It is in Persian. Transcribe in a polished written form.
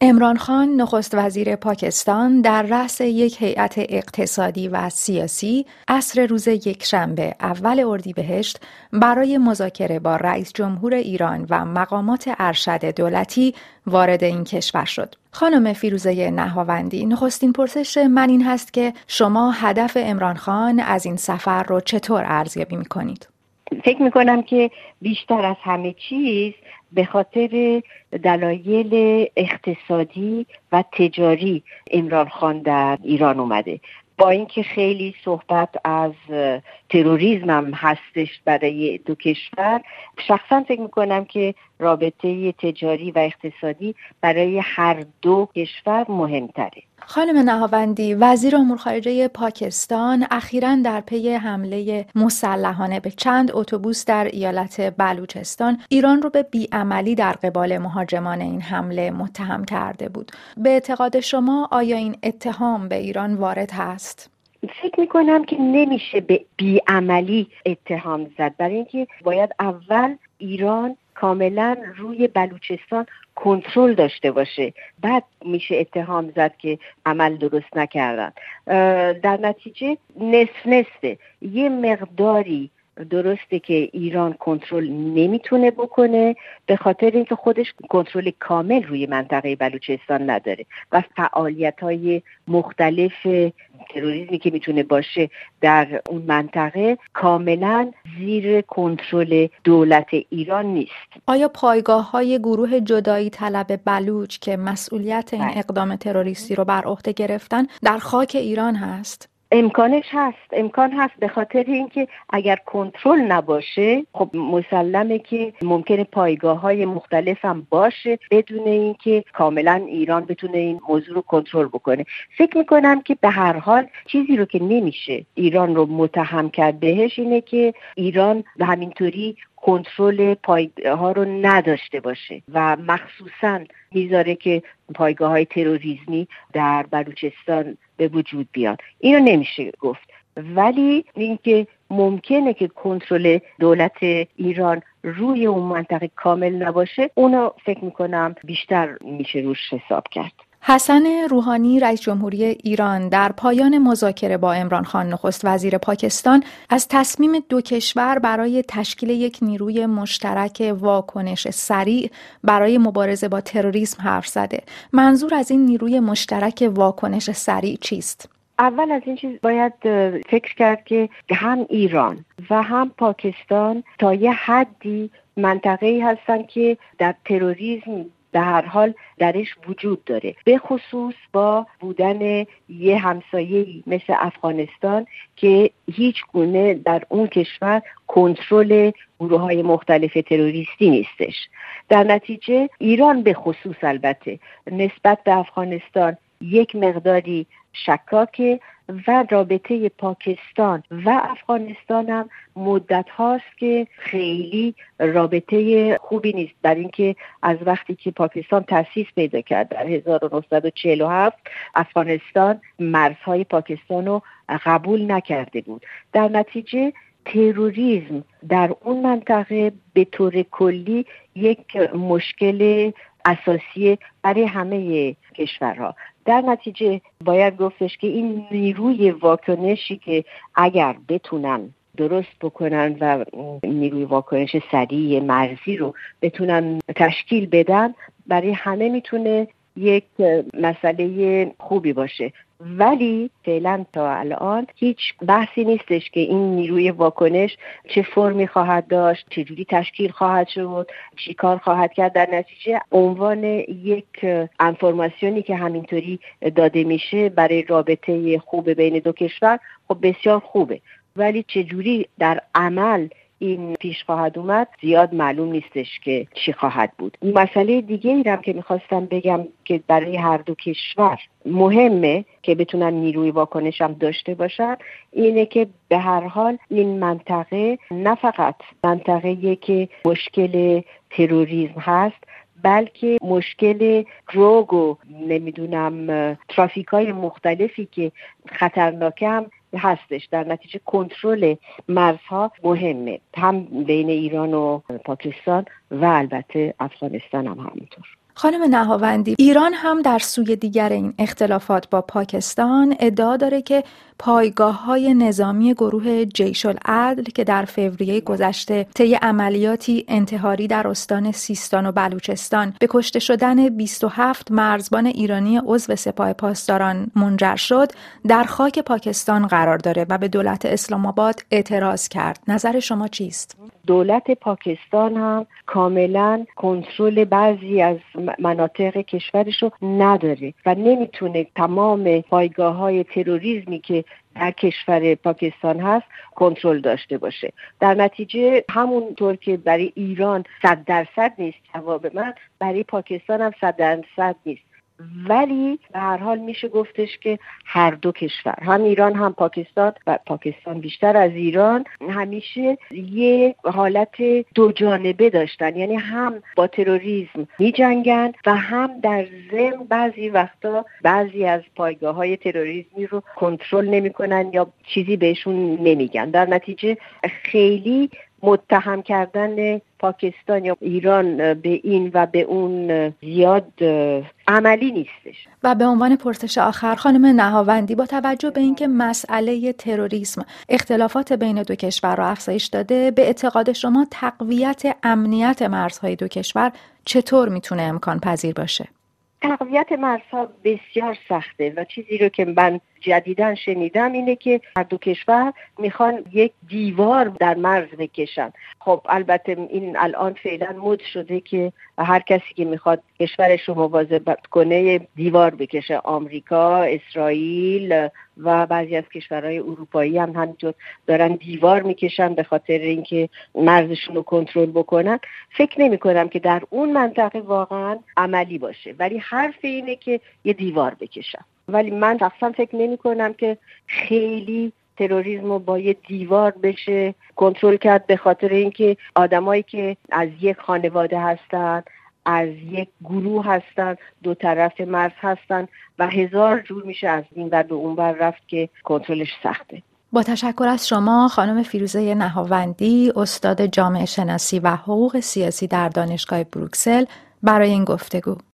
عمران خان نخست وزیر پاکستان در رأس یک هیئت اقتصادی و سیاسی عصر روز یکشنبه اول اردیبهشت برای مذاکره با رئیس جمهور ایران و مقامات ارشد دولتی وارد این کشور شد. خانم فیروزه نهاوندی، نخستین پرسش من این هست که شما هدف عمران خان از این سفر رو چطور ارزیابی می‌کنید؟ فکر میکنم که بیشتر از همه چیز به خاطر دلایل اقتصادی و تجاری عمران خان در ایران اومده. با اینکه خیلی صحبت از تروریسم هم هستش برای دو کشور، شخصا فکر میکنم که رابطه تجاری و اقتصادی برای هر دو کشور مهمتره. خانم نهاوندی، وزیر امور خارجه پاکستان اخیراً در پی حمله مسلحانه به چند اتوبوس در ایالت بلوچستان ایران رو به بیعملی در قبال مهاجمان این حمله متهم کرده بود. به اعتقاد شما آیا این اتهام به ایران وارد هست؟ فکر میکنم که نمیشه به بیعملی اتهام زد، برای اینکه باید اول ایران کاملا روی بلوچستان کنترل داشته باشه، بعد میشه اتهام زد که عمل درست نکردن. در نتیجه نصفه یه مقداری درسته که ایران کنترل نمیتونه بکنه به خاطر اینکه خودش کنترل کامل روی منطقه بلوچستان نداره و فعالیت‌های مختلف تروریسمی که میتونه باشه در اون منطقه کاملا زیر کنترل دولت ایران نیست. آیا پایگاه‌های گروه جدایی طلب بلوچ که مسئولیت این اقدام تروریستی رو بر عهده گرفتن در خاک ایران هست؟ امکان هست به خاطر اینکه اگر کنترل نباشه خب مسلمه که ممکنه پایگاه‌های مختلف هم باشه بدون اینکه کاملا ایران بتونه این موضوع رو کنترل بکنه. فکر میکنم که به هر حال چیزی رو که نمیشه ایران رو متهم کرد بهش اینه که ایران به همینطوری کنترل پایگاه‌ها رو نداشته باشه و مخصوصاً میذاره که پایگاه‌های تروریسمی در بلوچستان به وجود بیاد. اینو نمیشه گفت، ولی اینکه ممکنه که کنترل دولت ایران روی اون منطقه کامل نباشه اونو فکر میکنم بیشتر میشه روش حساب کرد. حسن روحانی رئیس جمهوری ایران در پایان مذاکره با عمران خان نخست وزیر پاکستان از تصمیم دو کشور برای تشکیل یک نیروی مشترک واکنش سریع برای مبارزه با تروریسم حرف زده. منظور از این نیروی مشترک واکنش سریع چیست؟ اول از این چیز باید فکر کرد که هم ایران و هم پاکستان تا یه حدی منطقه‌ای هستن که در تروریسم به هر حال درش وجود داره، به خصوص با بودن یه همسایه‌ای مثل افغانستان که هیچ گونه در اون کشور کنترل گروه‌های مختلف تروریستی نیستش. در نتیجه ایران به خصوص البته نسبت به افغانستان یک مقداری شکاکه و رابطه پاکستان و افغانستان هم مدت هاست که خیلی رابطه خوبی نیست، برای اینکه از وقتی که پاکستان تأسیس پیدا کرد در 1947 افغانستان مرزهای پاکستان رو قبول نکرده بود. در نتیجه تروریسم در اون منطقه به طور کلی یک مشکل اساسی برای همه کشورها. در نتیجه باید گفتش که این نیروی واکنشی که اگر بتونن درست بکنن و نیروی واکنش سریع مرزی رو بتونن تشکیل بدن برای همه میتونه یک مسئله خوبی باشه، ولی فعلا تا الان هیچ بحثی نیستش که این نیروی واکنش چه فرمی خواهد داشت، چه جوری تشکیل خواهد شد، چی کار خواهد کرد. در نتیجه عنوان یک انفورماسیونی که همینطوری داده میشه برای رابطه خوب بین دو کشور خب بسیار خوبه، ولی چه جوری در عمل این پیش خواهد اومد زیاد معلوم نیستش که چی خواهد بود. مسئله دیگه ای هم که میخواستم بگم که برای هر دو کشور مهمه که بتونن نیروی واکنش هم داشته باشن اینه که به هر حال این منطقه نه فقط منطقه‌ای که مشکل تروریسم هست بلکه مشکل دروگ و ترافیک‌های مختلفی که خطرناکه هم هستش. در نتیجه کنترل مرزها مهمه، هم بین ایران و پاکستان و البته افغانستان هم همینطور. خانم نهاوندی، ایران هم در سوی دیگر این اختلافات با پاکستان ادعا داره که پایگاه‌های نظامی گروه جیش العدل که در فوریه گذشته طی عملیاتی انتحاری در استان سیستان و بلوچستان به کشته شدن 27 مرزبان ایرانی عضو سپاه پاسداران منجر شد، در خاک پاکستان قرار داره و به دولت اسلام آباد اعتراض کرد. نظر شما چیست؟ دولت پاکستان هم کاملا کنترل بعضی از مناطق کشورش رو نداره و نمیتونه تمام پایگاه‌های تروریسمی که در کشور پاکستان هست کنترل داشته باشه. در نتیجه همونطور که برای ایران 100% نیست جواب من، برای پاکستان هم 100% نیست. ولی به هر حال میشه گفتش که هر دو کشور، هم ایران هم پاکستان و پاکستان بیشتر از ایران، همیشه یه حالت دو جانبه داشتن، یعنی هم با تروریسم میجنگن و هم در ضمن بعضی وقتا بعضی از پایگاه‌های تروریسمی رو کنترل نمی‌کنن یا چیزی بهشون نمیگن. در نتیجه خیلی متهم کردن پاکستان یا ایران به این و به اون زیاد عملی نیستش. و به عنوان پرسش آخر خانم نهاوندی، با توجه به اینکه مسئله تروریسم اختلافات بین دو کشور را افزایش داده، به اعتقاد شما تقویت امنیت مرزهای دو کشور چطور میتونه امکان پذیر باشه؟ تقویت مرزها بسیار سخته و چیزی رو که من جدیداً شنیدم اینه که هر دو کشور میخوان یک دیوار در مرز بکشن. خب البته این الان فعلا مد شده که هر کسی که میخواد کشورش رو مواظبت کنه دیوار بکشه. آمریکا، اسرائیل و بعضی از کشورهای اروپایی هم همینطور دارن دیوار میکشن به خاطر اینکه مرزشون رو کنترل بکنن. فکر نمی کنم که در اون منطقه واقعا عملی باشه، ولی حرف اینه که یه دیوار بکشن. ولی من شخصا فکر نمی کنم که خیلی تروریسم رو با یه دیوار بشه کنترل کرد، به خاطر اینکه آدمایی که از یک خانواده هستن، از یک گروه هستن، دو طرف مرز هستن و هزار جور میشه از این ور به اون ور رفت که کنترلش سخته. با تشکر از شما خانم فیروزه نهاوندی، استاد جامعه شناسی و حقوق سیاسی در دانشگاه بروکسل، برای این گفتگو.